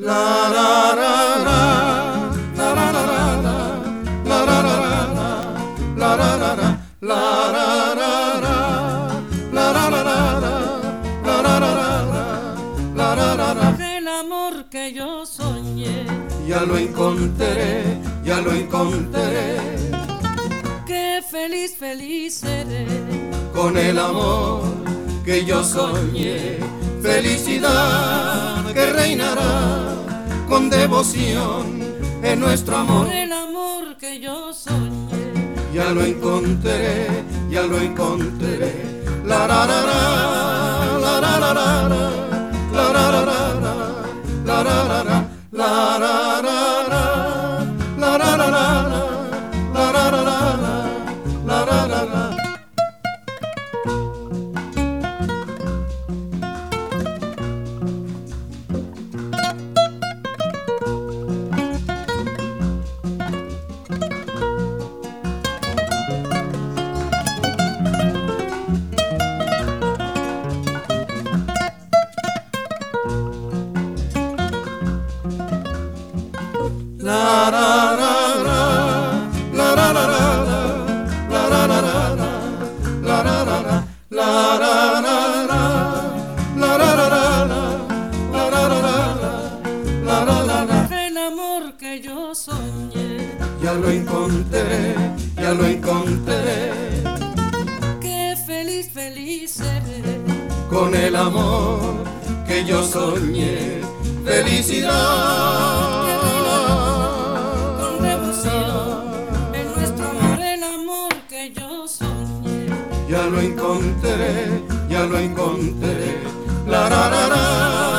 El amor que yo soñé, ya lo encontré, ya lo encontré. que feliz, feliz seré. Con el amor que yo soñé, felicidad que reinará con devoción en nuestro amor. El amor que yo soñé, Ya lo encontré, ya lo encontré. La ra ra ra, la ra ra ra, la ra ra ra, la ra ra ra, la ra ra ra, la ra ra ra, la ra ra ra, la ra ra ra. La ra ra ra, la ra ra ra, la ra ra ra, la ra ra ra, la ra ra ra, la ra ra ra, la ra ra ra, la ra ra ra. el amor que yo soñé, Ya lo encontré, ya lo encontré. que feliz, feliz seré. Con el amor que yo soñé, felicidad. Con devoción en nuestro amor, el amor que yo soñé. Ya lo encontré, ya lo encontré. La ra ra ra.